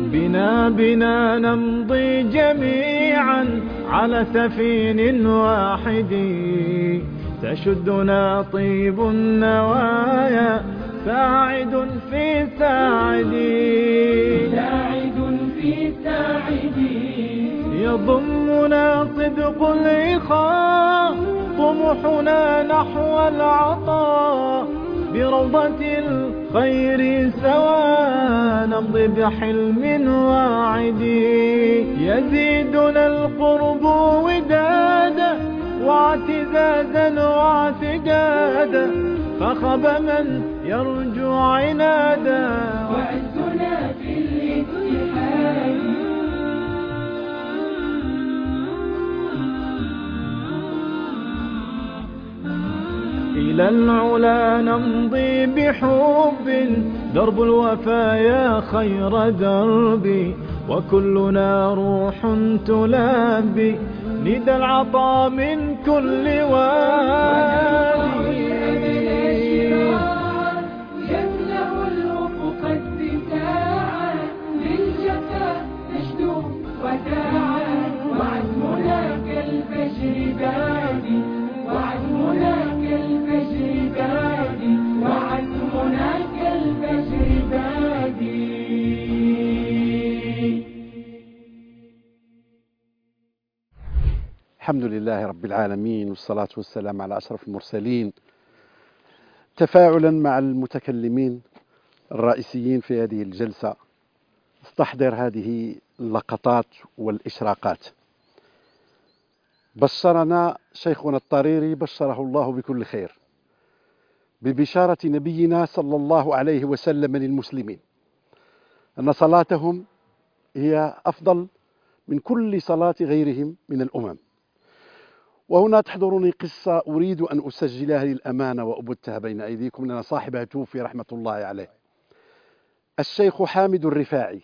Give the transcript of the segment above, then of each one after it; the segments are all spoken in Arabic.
بنا نمضي جميعا على سفين واحد، تشدنا طيب النوايا ساعد في ساعدي، يضمنا صدق الإخاء، طموحنا نحو العطاء، بروضة الخير سوا نمضي بحلم واعد، يزيدنا القرب ودادا واعتزازا واعتدادا، فخب من يرجو عنادا، وعزنا في الاتحاد. إلى العلا نمضي بحب، درب الوفايا خير دربي، وكلنا روح تلبي ندى العطاء من كل وادي، يملأ الأفق اتساعا، للجفا نشدو وداعا، وعزمنا كالفجر بادي، وعزمنا كالفجر بادي، وعزمنا كالفجر بادي. الحمد لله رب العالمين، والصلاة والسلام على أشرف المرسلين. تفاعلا مع المتكلمين الرئيسيين في هذه الجلسة استحضر هذه اللقطات والإشراقات. بشرنا شيخنا الطريري بشره الله بكل خير ببشارة نبينا صلى الله عليه وسلم للمسلمين أن صلاتهم هي أفضل من كل صلاة غيرهم من الأمم. وهنا تحضرني قصة أريد أن أسجلها للأمانة وأبثها بين أيديكم، لأن صاحبها توفي رحمة الله عليه، الشيخ حامد الرفاعي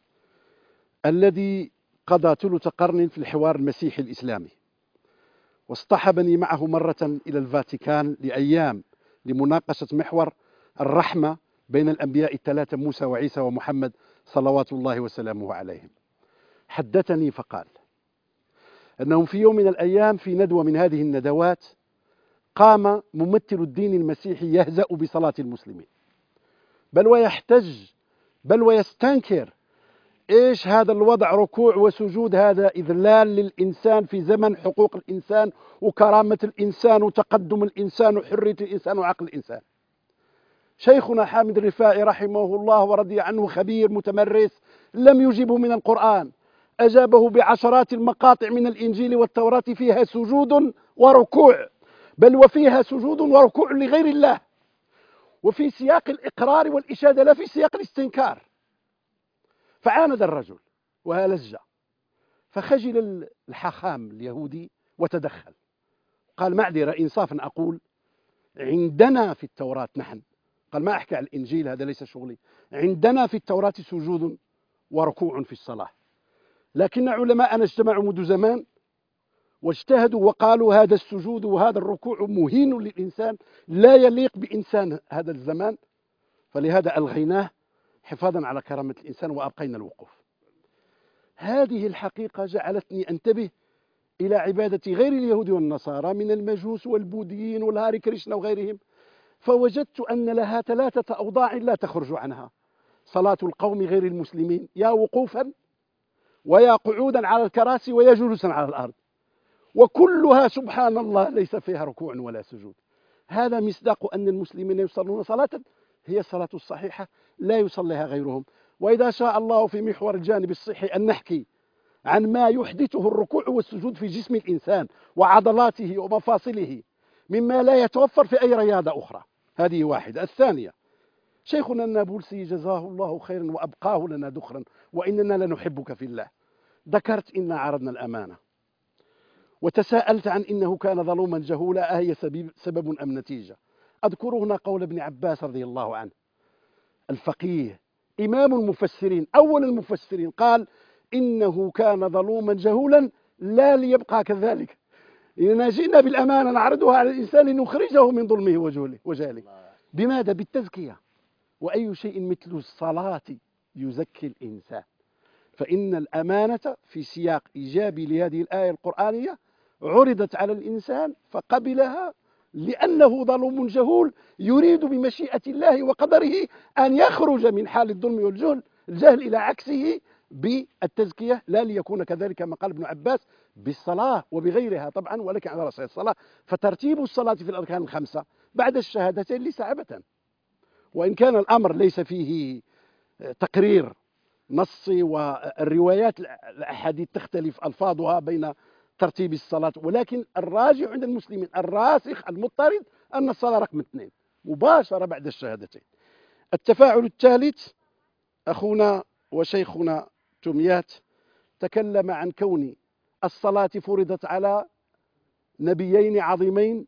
الذي قضى ثلث قرن في الحوار المسيحي الإسلامي، واصطحبني معه مرة إلى الفاتيكان لأيام لمناقشة محور الرحمة بين الأنبياء الثلاثة موسى وعيسى ومحمد صلوات الله وسلامه عليهم. حدثني فقال أنهم في يوم من الأيام في ندوة من هذه الندوات قام ممثل الدين المسيحي يهزأ بصلاة المسلمين، بل ويحتج، بل ويستنكر. إيش هذا الوضع؟ ركوع وسجود، هذا إذلال للإنسان في زمن حقوق الإنسان وكرامة الإنسان وتقدم الإنسان وحرية الإنسان وعقل الإنسان. شيخنا حامد الرفاعي رحمه الله ورضي عنه خبير متمرس لم يجبه من القرآن، أجابه بعشرات المقاطع من الإنجيل والتوراة فيها سجود وركوع، بل وفيها سجود وركوع لغير الله، وفي سياق الإقرار والإشادة لا في سياق الاستنكار. فعاند الرجل وهلج، فخجل الحاخام اليهودي وتدخل، قال معذرة إنصافا أقول عندنا في التوراة نحن، قال ما أحكي على الإنجيل هذا ليس شغلي، عندنا في التوراة سجود وركوع في الصلاة، لكن علماءنا اجتمعوا منذ زمان واجتهدوا وقالوا هذا السجود وهذا الركوع مهين للإنسان، لا يليق بإنسان هذا الزمان، فلهذا ألغيناه حفاظا على كرامة الإنسان وأبقينا الوقوف. هذه الحقيقة جعلتني أنتبه إلى عبادة غير اليهود والنصارى من المجوس والبوذيين والهاري كريشنا وغيرهم، فوجدت أن لها ثلاثة أوضاع لا تخرج عنها: صلاة القوم غير المسلمين، يا وقوفا ويا قعودا على الكراسي ويا جلوسا على الأرض، وكلها سبحان الله ليس فيها ركوع ولا سجود. هذا مصداق أن المسلمين يصلون صلاة هي الصلاة الصحيحة لا يصليها غيرهم. وإذا شاء الله في محور الجانب الصحي أن نحكي عن ما يحدثه الركوع والسجود في جسم الإنسان وعضلاته ومفاصله مما لا يتوفر في أي رياضة أخرى، هذه واحدة. الثانية، شيخنا النابلسي جزاه الله خيرا وأبقاه لنا دخرا وإننا لنحبك في الله، ذكرت إن عرضنا الأمانة وتساءلت عن إنه كان ظلوما جهولا أهي سبب أم نتيجة. أذكر هنا قول ابن عباس رضي الله عنه الفقيه إمام المفسرين أول المفسرين، قال إنه كان ظلوما جهولا لا ليبقى كذلك، إننا جئنا بالأمانة نعرضها على الإنسان لنخرجه من ظلمه وجهله. بماذا؟ بالتزكية. وأي شيء مثل الصلاة يزكي الإنسان. فإن الأمانة في سياق إيجابي لهذه الآية القرآنية عرضت على الإنسان فقبلها لأنه ظلوم جهول يريد بمشيئة الله وقدره أن يخرج من حال الظلم والجهل إلى عكسه بالتزكية، لا ليكون كذلك كما قال ابن عباس بالصلاة وبغيرها طبعا، ولكن على رأسها الصلاة. فترتيب الصلاة في الأركان الخمسة بعد الشهادتين ليس عبثا، وإن كان الأمر ليس فيه تقرير نصي والروايات الأحاديث تختلف ألفاظها بين ترتيب الصلاة، ولكن الراجع عند المسلمين الراسخ المضطرد أن الصلاة رقم 2 مباشرة بعد الشهادتين. التفاعل الثالث، أخونا وشيخنا توميات تكلم عن كون الصلاة فرضت على نبيين عظيمين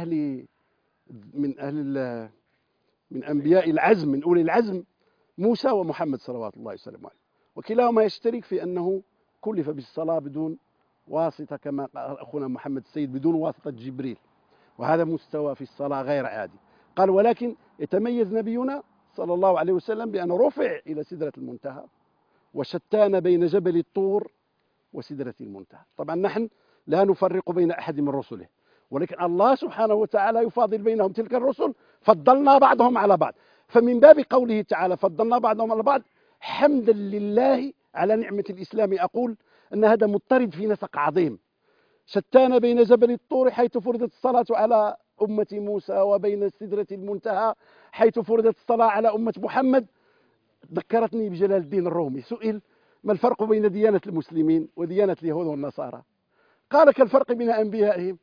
من أنبياء العزم، من أولي العزم، موسى ومحمد صلوات الله وسلامه عليه، وكلاهما يشترك في أنه كلف بالصلاة بدون واسطة كما قال أخونا محمد السيد بدون واسطة جبريل، وهذا مستوى في الصلاة غير عادي. قال ولكن يتميز نبينا صلى الله عليه وسلم بأنه رفع إلى سدرة المنتهى وشتان بين جبل الطور وسدرة المنتهى. طبعا نحن لا نفرق بين أحد من رسله، ولكن الله سبحانه وتعالى يفاضل بينهم تلك الرسل، فضلنا بعضهم على بعض، فمن باب قوله تعالى فضلنا بعضهم على بعض حمدا لله على نعمة الإسلام أقول أن هذا مضطرد في نسق عظيم. شتان بين جبل الطور حيث فرضت الصلاة على أمة موسى وبين سدرة المنتهى حيث فرضت الصلاة على أمة محمد. ذكرتني بجلال الدين الرومي، سئل ما الفرق بين ديانة المسلمين وديانة اليهود والنصارى؟ قال كالفرق بين أنبيائهم،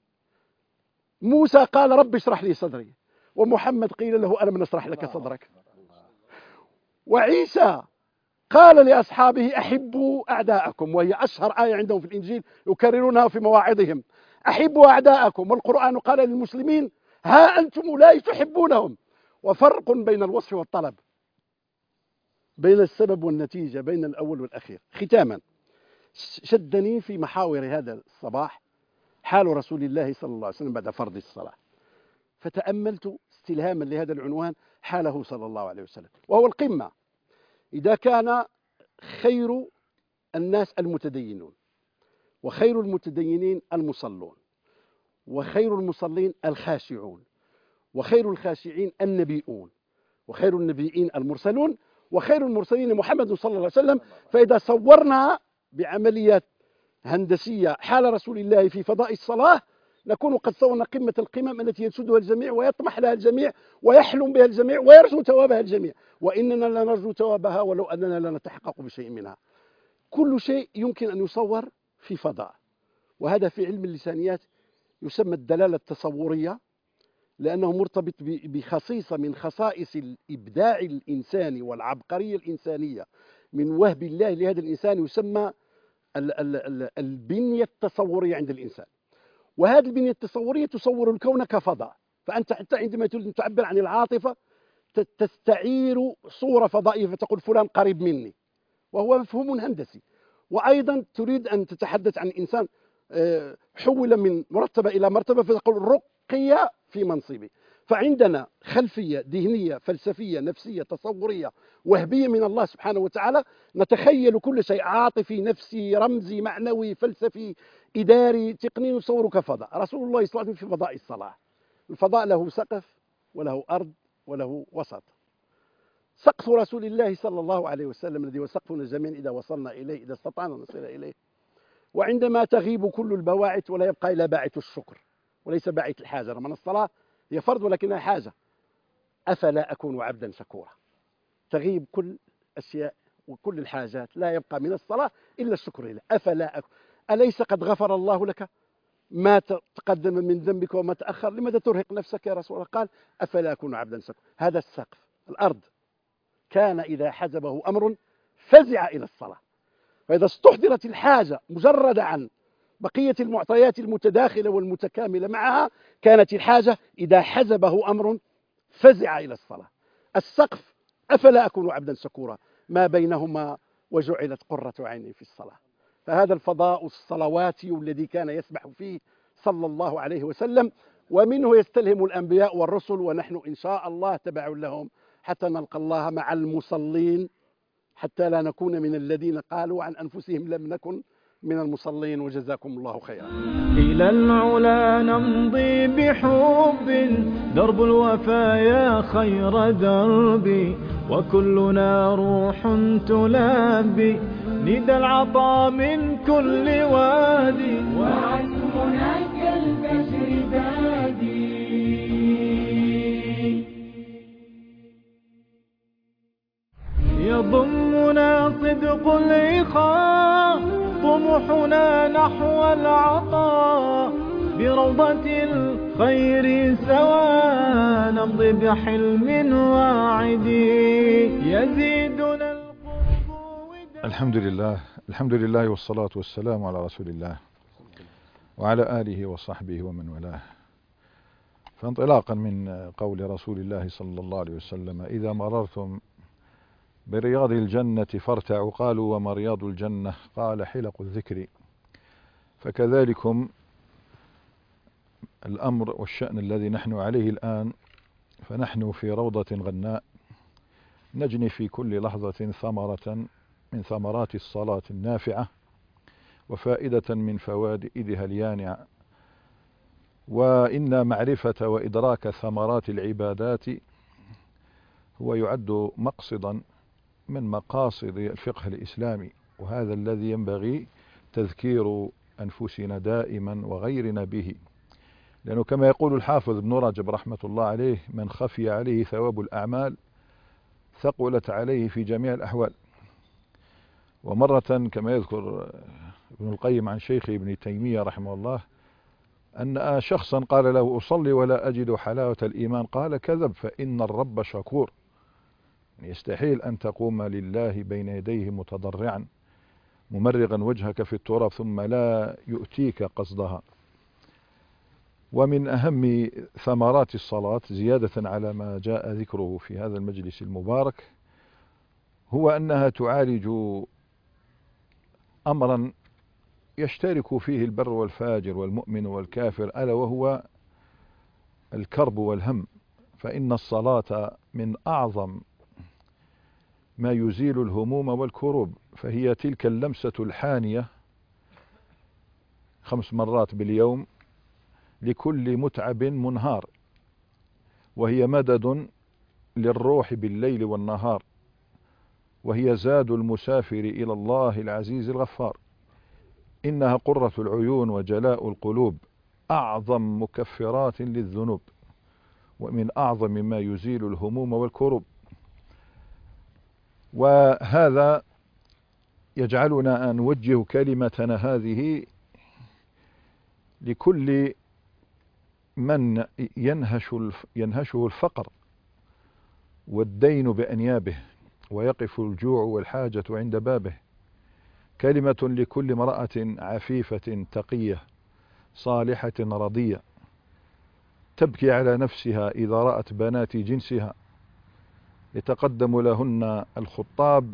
موسى قال رب اشرح لي صدري، ومحمد قيل له ألم نشرح لك صدرك. وعيسى قال لأصحابه أحبوا أعداءكم، وهي أشهر آية عندهم في الإنجيل يكررونها في مواعظهم، أحبوا أعداءكم. والقرآن قال للمسلمين ها أنتم أولئك تحبونهم. وفرق بين الوصف والطلب، بين السبب والنتيجة، بين الأول والأخير. ختاما، شدني في محاور هذا الصباح حال رسول الله صلى الله عليه وسلم بعد فرض الصلاة، فتأملت استلهاما لهذا العنوان حاله صلى الله عليه وسلم، وهو القمة. إذا كان خير الناس المتدينون، وخير المتدينين المصلون، وخير المصلين الخاشعون، وخير الخاشعين النبيون، وخير النبيين المرسلون، وخير المرسلين محمد صلى الله عليه وسلم، فإذا صورنا بعمليات هندسية حال رسول الله في فضاء الصلاة نكون قد صورنا قمة القمم التي يسودها الجميع ويطمح لها الجميع ويحلم بها الجميع ويرجو ثوابها الجميع، وإننا لا نرجو ثوابها ولو أننا لا نتحقق بشيء منها. كل شيء يمكن أن يصور في فضاء، وهذا في علم اللسانيات يسمى الدلالة التصورية، لأنه مرتبط بخصيصة من خصائص الإبداع الإنساني والعبقرية الإنسانية من وهب الله لهذا الإنسان، يسمى البنية التصورية عند الإنسان. وهذه البنية التصورية تصور الكون كفضاء، فأنت حتى عندما تريد أن تعبر عن العاطفة تستعير صورة فضائية فتقول فلان قريب مني، وهو مفهوم هندسي. وأيضا تريد أن تتحدث عن إنسان حول من مرتبة إلى مرتبة فتقول رقي في منصبه. فعندنا خلفية ذهنية فلسفية نفسية تصورية وهبية من الله سبحانه وتعالى، نتخيل كل شيء عاطفي نفسي رمزي معنوي فلسفي إداري تقني نصوره كفضاء. رسول الله صلى الله عليه وسلم في فضاء الصلاة، الفضاء له سقف وله أرض وله وسط. سقف رسول الله صلى الله عليه وسلم الذي هو سقفنا جميعا إذا وصلنا إليه، إذا استطعنا نصل إليه، وعندما تغيب كل البواعث ولا يبقى إلا باعث الشكر وليس باعث الحاجة. من الصلاة هي فرض ولكنها حاجة. أفلا أكون عبدا شكورا، تغيب كل أشياء وكل الحاجات، لا يبقى من الصلاة إلا الشكر لله. أفلا أكون، أليس قد غفر الله لك ما تقدم من ذنبك وما تأخر، لماذا ترهق نفسك يا رسول الله؟ قال أفلا أكون عبدا شكورا. هذا السقف. الأرض كان إذا حجبه أمر فزع إلى الصلاة، فإذا استحضرت الحاجة مجرد عن بقية المعطيات المتداخلة والمتكاملة معها كانت الحاجة إذا حجبه أمر فزع إلى الصلاة. السقف أفلا أكون عبدا شكورا ما بينهما وجعلت قرة عيني في الصلاة. فهذا الفضاء الصلواتي الذي كان يسبح فيه صلى الله عليه وسلم، ومنه يستلهم الأنبياء والرسل، ونحن إن شاء الله تبع لهم حتى نلقى الله مع المصلين حتى لا نكون من الذين قالوا عن أنفسهم لم نكن من المصلين. وجزاكم الله خيرا. إلى العلا نمضي بحب، درب الوفايا خير دربي، وكلنا روح تلبي ندى العطاء من كل وادي، وعزمنا كالفجر بادي. يضمنا صدق الإخاء، طموحنا نحو العطاء، بروضة الخير سوا نمضي بحلم واعد، يزيدنا القرب ودا. الحمد لله والصلاة والسلام على رسول الله وعلى آله وصحبه ومن والاه. فانطلاقا من قول رسول الله صلى الله عليه وسلم: إذا مررتم برياض الجنة فارتعوا، قالوا: وما رياض الجنة؟ قال: حلق الذكر. فكذلكم الأمر والشأن الذي نحن عليه الآن، فنحن في روضة غناء نجني في كل لحظة ثمرة من ثمرات الصلاة النافعة، وفائدة من فوائدها اليانعة. وإن معرفة وإدراك ثمرات العبادات هو يعد مقصدا من مقاصد الفقه الإسلامي، وهذا الذي ينبغي تذكير أنفسنا دائما وغيرنا به، لأنه كما يقول الحافظ ابن رجب رحمة الله عليه: من خفي عليه ثواب الأعمال ثقلت عليه في جميع الأحوال. ومرة كما يذكر ابن القيم عن شيخه ابن تيمية رحمه الله أن شخصا قال له: أصلي ولا أجد حلاوة الإيمان. قال: كذب، فإن الرب شكور. يستحيل أن تقوم لله بين يديه متضرعا ممرغا وجهك في التراب ثم لا يؤتيك قصدها. ومن أهم ثمرات الصلاة زيادة على ما جاء ذكره في هذا المجلس المبارك هو أنها تعالج أمرا يشترك فيه البر والفاجر والمؤمن والكافر، ألا وهو الكرب والهم. فإن الصلاة من أعظم ما يزيل الهموم والكروب، فهي تلك اللمسة الحانية 5 مرات باليوم لكل متعب منهار، وهي مدد للروح بالليل والنهار، وهي زاد المسافر إلى الله العزيز الغفار. إنها قرة العيون وجلاء القلوب، أعظم مكفرات للذنوب، ومن أعظم ما يزيل الهموم والكروب. وهذا يجعلنا أن نوجه كلمتنا هذه لكل من ينهشه الفقر والدين بأنيابه، ويقف الجوع والحاجة عند بابه. كلمة لكل امرأة عفيفة تقية صالحة رضية تبكي على نفسها إذا رأت بنات جنسها، يتقدم لهن الخطاب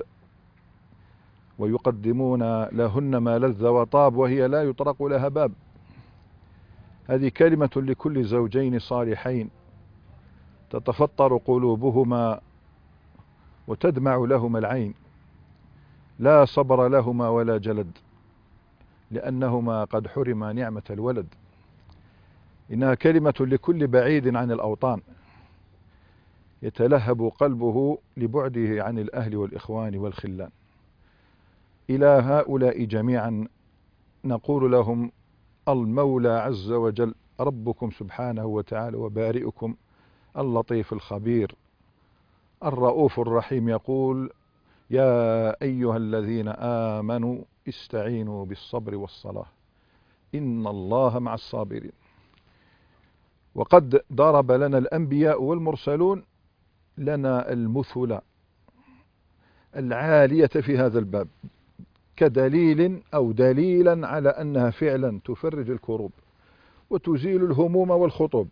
ويقدمون لهن ما لذ وطاب، وهي لا يطرق لها باب. هذه كلمة لكل زوجين صالحين تتفطر قلوبهما وتدمع لهما العين، لا صبر لهما ولا جلد، لأنهما قد حرما نعمة الولد. إنها كلمة لكل بعيد عن الأوطان يتلهب قلبه لبعده عن الأهل والإخوان والخلان. إلى هؤلاء جميعا نقول لهم: المولى عز وجل ربكم سبحانه وتعالى وبارئكم اللطيف الخبير الرؤوف الرحيم يقول: يا أيها الذين آمنوا استعينوا بالصبر والصلاة إن الله مع الصابرين. وقد ضرب لنا الأنبياء والمرسلون لنا المثل العالية في هذا الباب كدليل أو دليلا على أنها فعلا تفرج الكروب وتزيل الهموم والخطوب.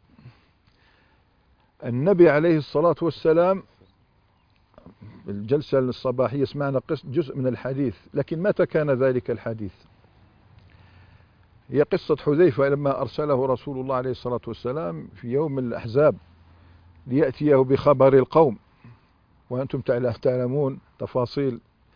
النبي عليه الصلاة والسلام الجلسة الصباحية سمعنا جزء من الحديث، لكن متى كان ذلك الحديث؟ هي قصة حذيفة لما أرسله رسول الله عليه الصلاة والسلام في يوم الأحزاب ليأتيه بخبر القوم، وأنتم تعلمون تفاصيل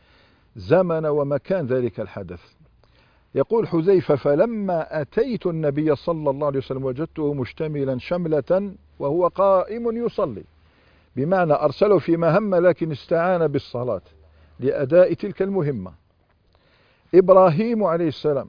زمن ومكان ذلك الحدث. يقول حذيفة: فلما أتيت النبي صلى الله عليه وسلم وجدته مشتملا شملة وهو قائم يصلي، بمعنى أرسله في مهمة لكن استعان بالصلاة لأداء تلك المهمة. إبراهيم عليه السلام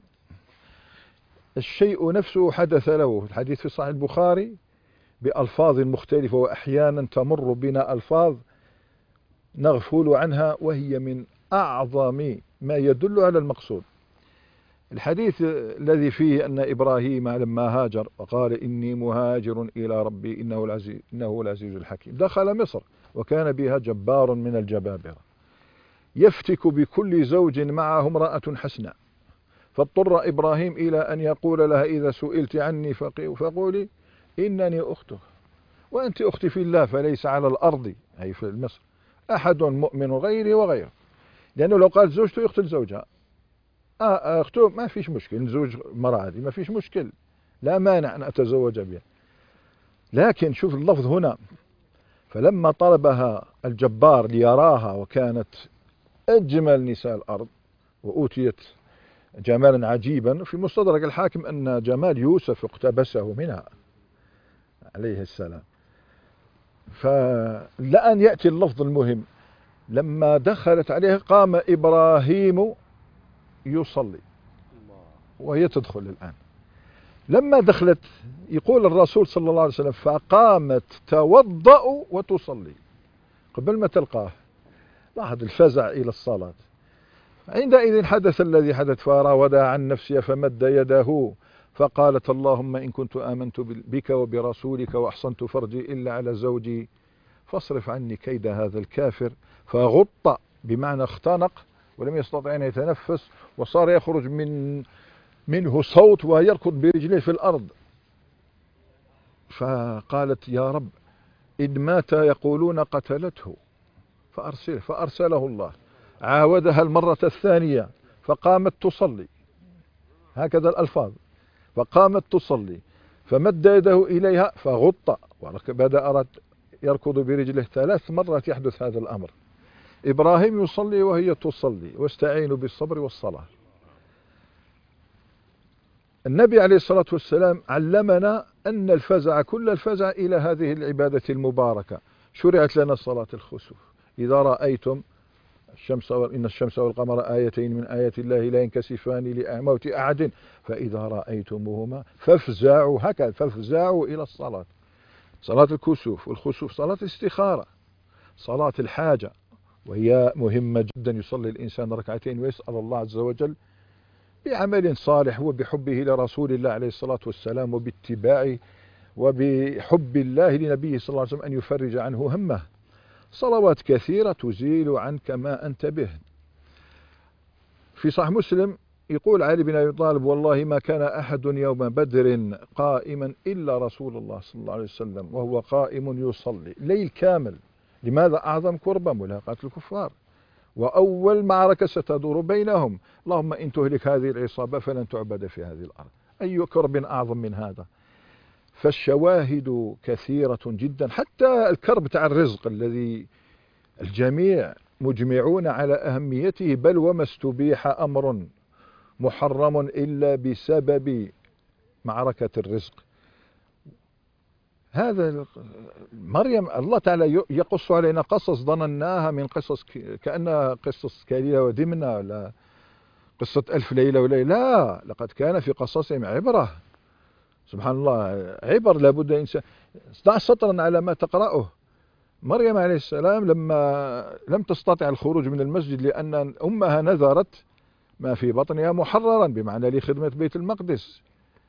الشيء نفسه حدث له. الحديث في صحيح البخاري بألفاظ مختلفة، وأحيانا تمر بنا ألفاظ نغفل عنها وهي من أعظم ما يدل على المقصود. الحديث الذي فيه أن إبراهيم لما هاجر وقال: إني مهاجر إلى ربي إنه العزيز الحكيم، دخل مصر وكان بها جبار من الجبابرة يفتك بكل زوج معه امرأة حسناء، فاضطر إبراهيم إلى أن يقول لها: إذا سئلت عني فقولي إنني أختك، وأنت أختي في الله، فليس على الأرض أي في مصر أحد مؤمن غيري وغيره. لأنه لو قال زوجته يقتل زوجها، أخته ما فيش مشكل، زوج مرأة هذه ما فيش مشكل، لا مانع أن أتزوج بها. لكن شوف اللفظ هنا: فلما طلبها الجبار ليراها وكانت أجمل نساء الأرض وأوتيت جمالا عجيبا. في مستدرك الحاكم أن جمال يوسف اقتبسه منها عليه السلام. فلأن يأتي اللفظ المهم: لما دخلت عليه قام إبراهيم يصلي، وهي تدخل الآن. لما دخلت يقول الرسول صلى الله عليه وسلم: فقامت توضأ وتصلي، قبل ما تلقاه. لاحظ الفزع إلى الصلاة. عندئذ حدث الذي حدث، فراودها عن نفسها فمد يده فقالت: اللهم إن كنت آمنت بك وبرسولك وأحصنت فرجي إلا على زوجي فاصرف عني كيد هذا الكافر. فغط بمعنى اختنق ولم يستطع أن يتنفس، وصار يخرج منه صوت ويركض برجليه في الأرض. فقالت: يا رب إن مات يقولون قتلته فأرسله، فأرسله الله. عاودها المرة الثانية فقامت تصلي، هكذا الألفاظ، فقامت تصلي فمد يده إليها فغط، وبدأ يركض برجله 3 مرات يحدث هذا الأمر. إبراهيم يصلي وهي تصلي، واستعينوا بالصبر والصلاة. النبي عليه الصلاة والسلام علمنا أن الفزع كل الفزع إلى هذه العبادة المباركة. شرعت لنا صلاة الخسوف: إذا رأيتم إن الشمس والقمر آيتين من آيات الله لا ينكسفان لموت أحد فإذا رأيتموهما فافزعوا، هكذا فافزعوا إلى الصلاة. صلاة الكسوف والخسوف صلاة استخارة، صلاة الحاجة، وهي مهمة جدا. يصلي الإنسان ركعتين ويسأل الله عز وجل بعمل صالح وبحبه لرسول الله عليه الصلاة والسلام وباتباعه وبحب الله لنبيه صلى الله عليه وسلم أن يفرج عنه همه. صلوات كثيرة تزيل عنك ما أنت به. في صحيح مسلم يقول علي بن أبي طالب: والله ما كان أحد يوم بدر قائما إلا رسول الله صلى الله عليه وسلم وهو قائم يصلي ليل كامل. لماذا؟ أعظم قربة ملاقاة الكفار، وأول معركة ستدور بينهم. اللهم إن تهلك هذه العصابة فلن تعبد في هذه الأرض. أي كرب أعظم من هذا؟ فالشواهد كثيرة جدا. حتى الكرب تاع الرزق الذي الجميع مجمعون على أهميته، بل وما استبيح أمر محرم إلا بسبب معركة الرزق. هذا مريم الله تعالى يقص علينا قصص ظنناها من قصص كأنها قصص كليلة ودمنة، ولا قصة 1000 ليلة وليلة. لا، لقد كان في قصصهم عبرة. سبحان الله، عبر لابد إنسان. ضع سطرا على ما تقرأه. مريم عليه السلام لما لم تستطع الخروج من المسجد لأن أمها نذرت ما في بطنها محررا، بمعنى لخدمة بيت المقدس،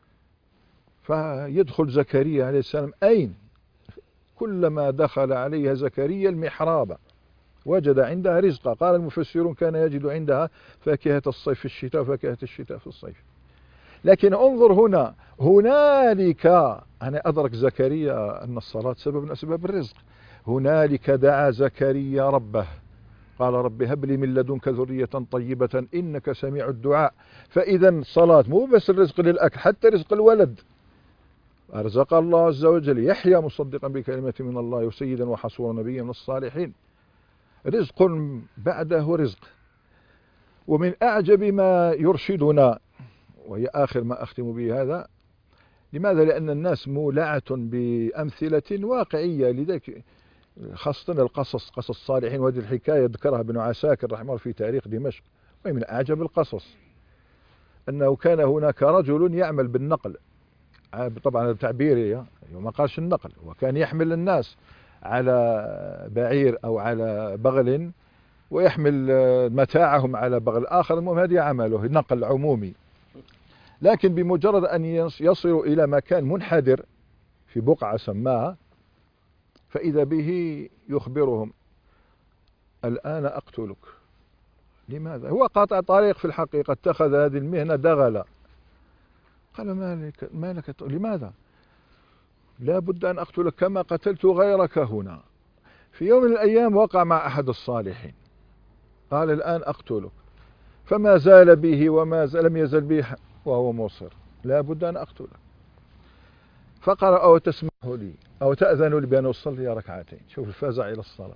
فيدخل زكريا عليه السلام. أين؟ كلما دخل عليها زكريا المحراب وجد عندها رزقا. قال المفسرون: كان يجد عندها فاكهة الصيف في الشتاء وفاكهة الشتاء في الصيف. لكن انظر هنا، هنالك أنا أدرك زكريا أن الصلاة سبب من أسباب الرزق. هنالك دعا زكريا ربه قال: رب هب لي من لدنك ذرية طيبة إنك سميع الدعاء. فإذا الصلاة مو بس الرزق للأكل، حتى رزق الولد. أرزق الله عز وجل يحيى مصدقا بكلمة من الله وسيدا وحصورا نبيا من الصالحين. رزق بعده رزق. ومن أعجب ما يرشدنا، وهي آخر ما أختم به هذا، لماذا؟ لأن الناس مولعة بأمثلة واقعية، لذلك خاصة القصص، قصص الصالحين، وهذه الحكاية ذكرها ابن عساكر رحمه الله في تاريخ دمشق، وهي من أعجب القصص، أنه كان هناك رجل يعمل بالنقل، طبعا هذا تعبيري ما قالش النقل، وكان يحمل الناس على بعير أو على بغل، ويحمل متاعهم على بغل آخر، المهم هذه عمله نقل عمومي. لكن بمجرد أن يصلوا إلى مكان منحدر في بقعة سماها، فإذا به يخبرهم: الآن أقتلك. لماذا؟ هو قاطع طريق في الحقيقة، اتخذ هذه المهنة دغلا. قال: مالك لماذا؟ لا بد أن أقتلك كما قتلت غيرك هنا. في يوم من الأيام وقع مع أحد الصالحين، قال: الآن أقتلك. فما زال به لم يزل به وهو مصر: لا بد أن أقتلك. فقال: أو تسمح لي أو تأذن لي بأن أصلي ركعتين. شوف الفزع إلى الصلاة.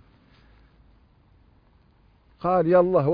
قال: يلا،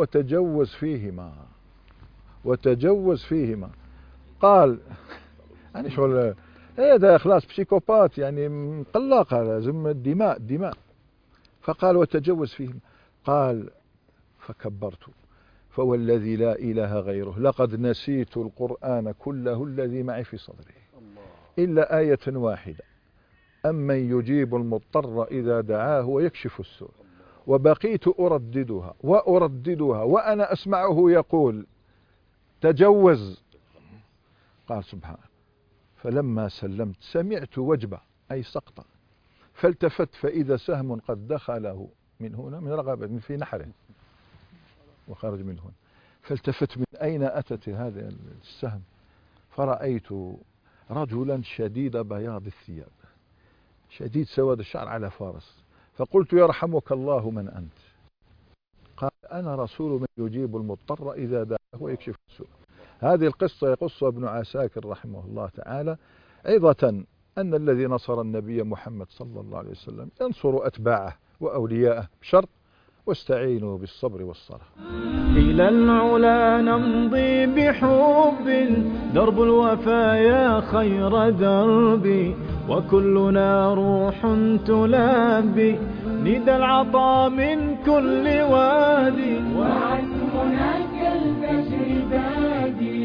وتجوز فيهما. قال: يعني شغل هذا خلاص بسيكوبات، يعني مقلق، لازم الدماء. فقال: وتجوز فيهما. قال: فكبرت، فوالذي لا إله غيره لقد نسيت القرآن كله الذي معي في صدري إلا آية واحدة: أمن يجيب المضطر إذا دعاه ويكشف السوء. وبقيت أرددها وأنا أسمعه يقول: تجوز. قال: سبحانه. فلما سلمت سمعت وجبة، أي سقطة، فالتفت فإذا سهم قد دخله من هنا، من رغبة في نحره، وخرج من هنا. فالتفت: من أين أتت هذا السهم؟ فرأيت رجلا شديد بياض الثياب، شديد سواد الشعر، على فرس. فقلت: يرحمك الله، من أنت؟ قال: أنا رسول من يجيب المضطر إذا دعاه ويكشف السوء. هذه القصة يقصها ابن عساكر رحمه الله تعالى عظة أن الذي نصر النبي محمد صلى الله عليه وسلم ينصر أتباعه وأولياءه، بشرط: واستعينوا بالصبر والصلاة. إلى العلا نمضي بحب، درب الوفايا خير دربي، وكلنا روح تلبي ندى العطا من كل وادي، وعن هناك الفجر بادي.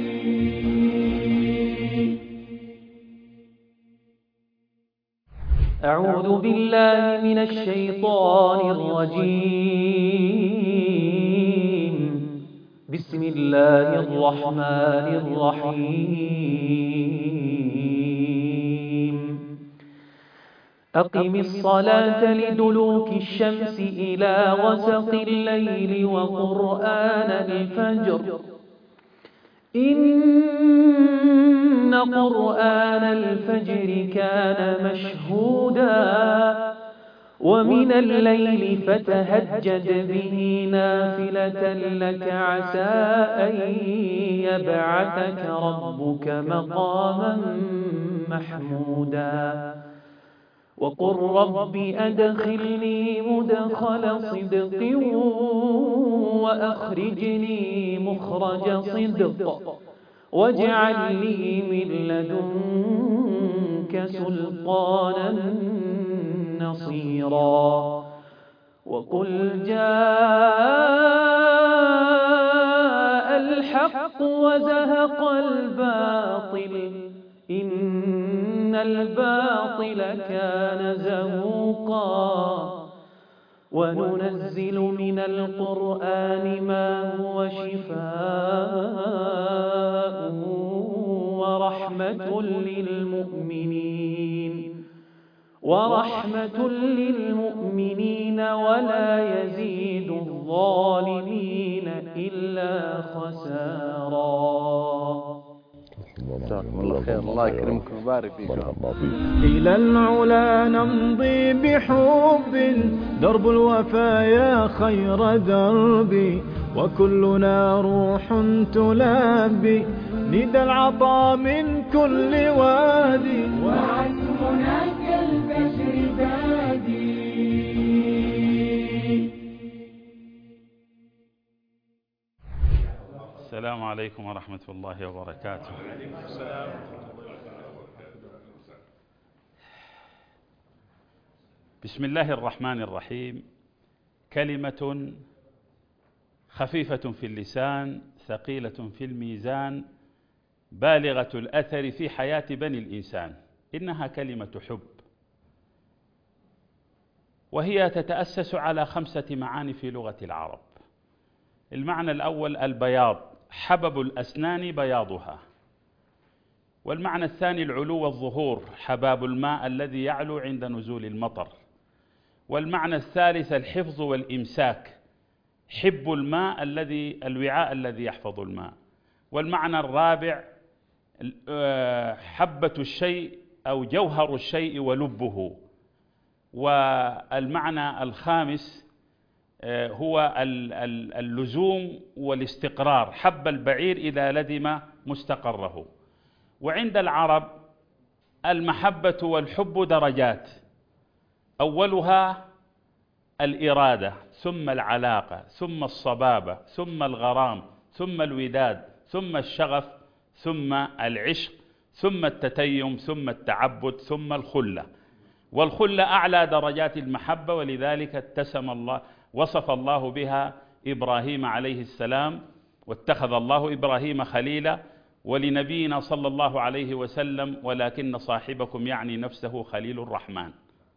أعوذ بالله من الشيطان الرجيم. بسم الله الرحمن الرحيم. أقم الصلاة لدلوك الشمس إلى غسق الليل وقرآن الفجر، إن قرآن الفجر كان مشهودا، ومن الليل فتهجد به نافلة لك عسى أن يبعثك ربك مقاما محمودا. وقل رب أدخلني مدخل صدق وأخرجني مخرج صدق، واجعل لي من لدنك سلطانا نصيرا. وقل جاء الحق وزهق الباطل، إن الباطل كان زهوقا. وننزل من القرآن ما هو شفاء ورحمة للمؤمنين ولا يزيد الظالمين إلا خسارا. جزاكم الله خير، الله يكرمكم ويبارك فيكم. إلى العلا نمضي بحب، درب الوفايا خير دربي، وكلنا روح تلبي ندى العطا من كل وادي، وعن هناك الفجر بادي. السلام عليكم ورحمة الله وبركاته. بسم الله الرحمن الرحيم. كلمة خفيفة في اللسان ثقيلة في الميزان بالغة الأثر في حياة بني الإنسان. إنها كلمة حب، وهي تتأسس على 5 معاني في لغة العرب. المعنى الأول البياض، حبب الأسنان بياضها. والمعنى الثاني العلو والظهور، حباب الماء الذي يعلو عند نزول المطر. والمعنى الثالث الحفظ والإمساك، حب الماء الوعاء الذي يحفظ الماء. والمعنى الرابع حبة الشيء أو جوهر الشيء ولبه. والمعنى الخامس هو اللزوم والاستقرار، حب البعير إذا لزم مستقره. وعند العرب المحبة والحب درجات، أولها الإرادة، ثم العلاقة، ثم الصبابة، ثم الغرام، ثم الوداد، ثم الشغف، ثم العشق، ثم التتيم، ثم التعبد، ثم الخلة. والخلة أعلى درجات المحبة، ولذلك وصف الله بها إبراهيم عليه السلام، واتخذ الله إبراهيم خليلا. ولنبينا صلى الله عليه وسلم ولكن صاحبكم يعني نفسه خليل الرحمن.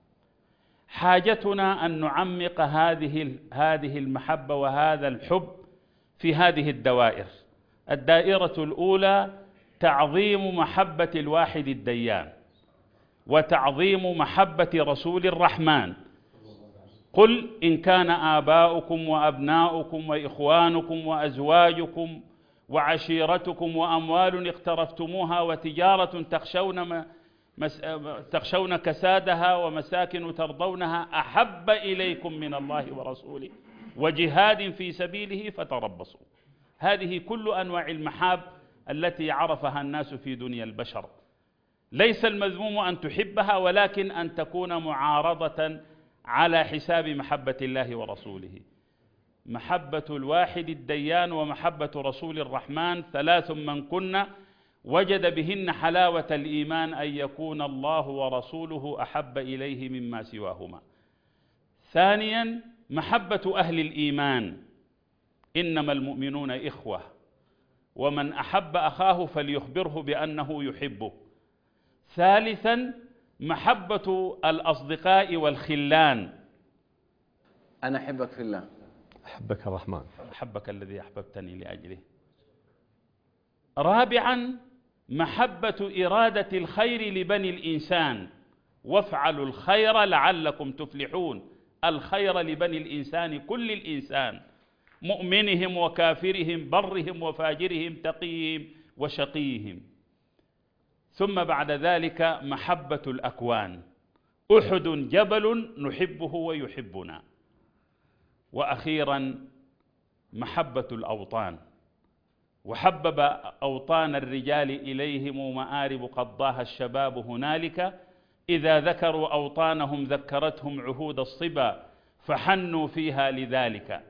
حاجتنا أن نعمق هذه المحبة وهذا الحب في هذه الدوائر. الدائرة الأولى تعظيم محبة الواحد الديان، وتعظيم محبة رسول الرحمن. قل إن كان آباؤكم وأبناؤكم وإخوانكم وأزواجكم وعشيرتكم وأموال اقترفتموها وتجارة تخشون كسادها ومساكن ترضونها أحب إليكم من الله ورسوله وجهاد في سبيله فتربصوا. هذه كل أنواع المحاب التي عرفها الناس في دنيا البشر. ليس المذموم أن تحبها، ولكن أن تكون معارضة على حساب محبة الله ورسوله. محبة الواحد الديان ومحبة رسول الرحمن 3 من كن وجد بهن حلاوة الإيمان، أن يكون الله ورسوله أحب إليه مما سواهما. ثانيا محبة أهل الإيمان، إنما المؤمنون إخوة، ومن أحب أخاه فليخبره بأنه يحبه. ثالثا محبة الأصدقاء والخلان، أنا أحبك في الله، أحبك الرحمن، أحبك الذي أحببتني لأجله. رابعا محبة إرادة الخير لبني الإنسان، وافعلوا الخير لعلكم تفلحون. الخير لبني الإنسان، كل الإنسان، مؤمنهم وكافرهم، برهم وفاجرهم، تقيهم وشقيهم. ثم بعد ذلك محبة الأكوان، أحد جبل نحبه ويحبنا. وأخيرا محبة الأوطان، وحبب أوطان الرجال إليهم مآرب قضاها الشباب هنالك، إذا ذكروا أوطانهم ذكرتهم عهود الصبا فحنوا فيها لذلك.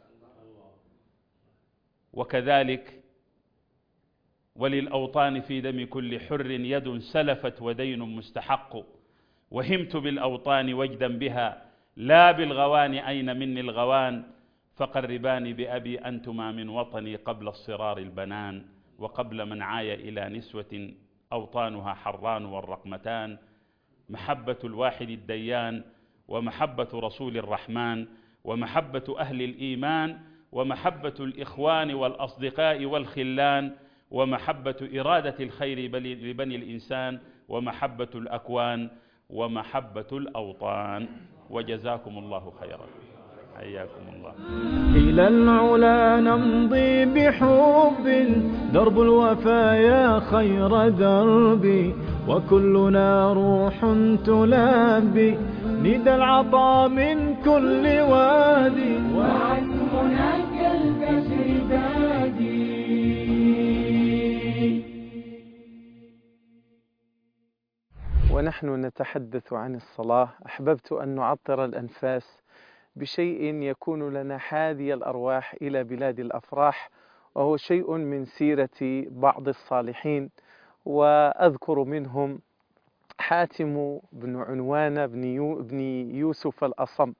وكذلك وللأوطان في دم كل حر يد سلفت ودين مستحق، وهمت بالأوطان وجدا بها لا بالغوان، أين مني الغوان؟ فقرباني بأبي أنتما من وطني قبل الصرار البنان، وقبل من عاي إلى نسوة أوطانها حران والرقمتان. محبة الواحد الديان، ومحبة رسول الرحمن، ومحبة أهل الإيمان، ومحبة الإخوان والأصدقاء والخلان، ومحبة إرادة الخير لبني الإنسان، ومحبة الأكوان، ومحبة الأوطان. وجزاكم الله خيرا، حياكم الله. إلى العلا نمضي بحب، درب الوفايا خير دربي، وكلنا روح تلبي ندى العطاء من كل وادي، وعن مناك البشر بادي. ونحن نتحدث عن الصلاة، أحببت أن نعطر الأنفاس بشيء يكون لنا حاذي الأرواح إلى بلاد الأفراح وهو شيء من سيرة بعض الصالحين، وأذكر منهم حاتم بن عنوان بن يوسف الأصم.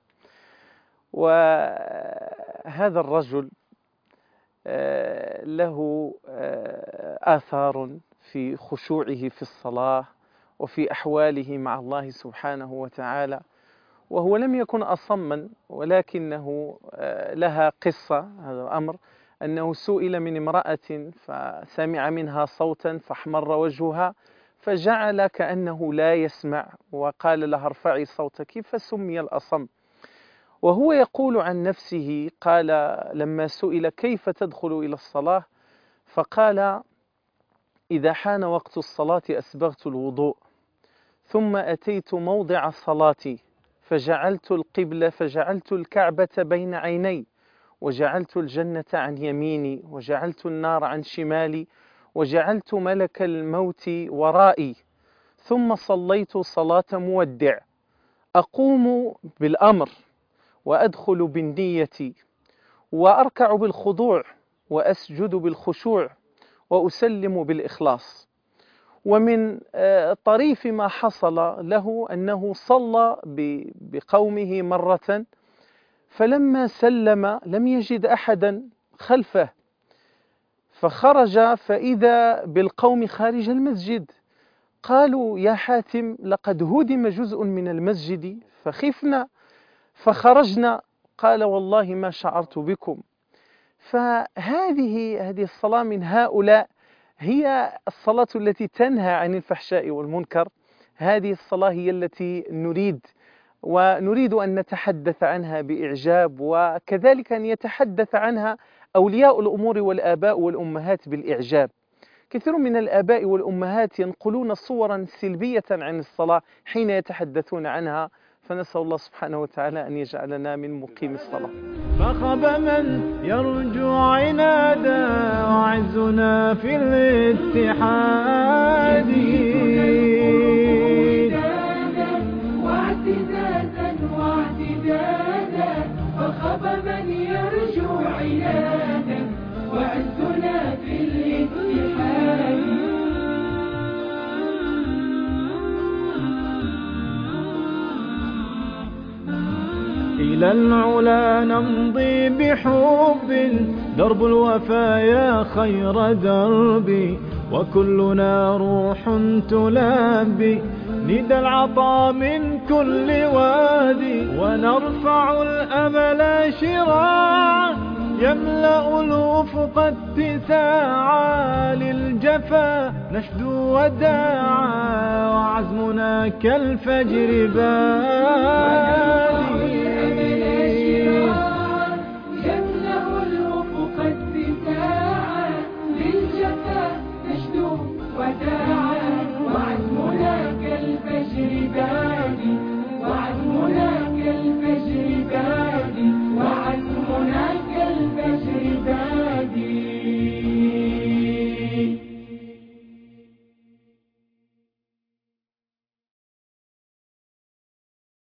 وهذا الرجل له آثار في خشوعه في الصلاة وفي أحواله مع الله سبحانه وتعالى، وهو لم يكن أصما، ولكنه لها قصة. هذا الأمر أنه سئل من امرأة فسمع منها صوتا فاحمر وجهها، فجعل كأنه لا يسمع، وقال لها ارفعي صوتك، فسمي الأصم. وهو يقول عن نفسه، قال لما سئل كيف تدخل إلى الصلاة، فقال إذا حان وقت الصلاة أسبغت الوضوء، ثم أتيت موضع صلاتي فجعلت الكعبة بين عيني، وجعلت الجنة عن يميني، وجعلت النار عن شمالي، وجعلت ملك الموت ورائي، ثم صليت صلاة مودع، أقوم بالأمر وأدخل بالنية، وأركع بالخضوع، وأسجد بالخشوع، وأسلم بالإخلاص. ومن طريف ما حصل له أنه صلى بقومه مرة، فلما سلم لم يجد أحدا خلفه، فخرج فإذا بالقوم خارج المسجد. قالوا يا حاتم لقد هدم جزء من المسجد فخفنا فخرجنا. قال والله ما شعرت بكم. فهذه الصلاة من هؤلاء هي الصلاة التي تنهى عن الفحشاء والمنكر. هذه الصلاة هي التي نريد أن نتحدث عنها بإعجاب، وكذلك أن يتحدث عنها أولياء الأمور والآباء والأمهات بالإعجاب. كثير من الآباء والأمهات ينقلون صورا سلبية عن الصلاة حين يتحدثون عنها، فنسأل الله سبحانه وتعالى أن يجعلنا من مقيم الصلاة. فخب من يرجو عنادا، وعزنا في الاتحاد. فخب من يرجو عنادا، وعزنا في الاتحاد. إلى العلا نمضي بحب، درب الوفايا خير دربي، وكلنا روح تلبي ندى العطا من كل وادي، ونرفع الأمل شراعا يملأ الأفق اتساعا، للجفا نشدو وداعا، وعزمنا كالفجر بادي. وداعا وعزمنا كالفجر بادي.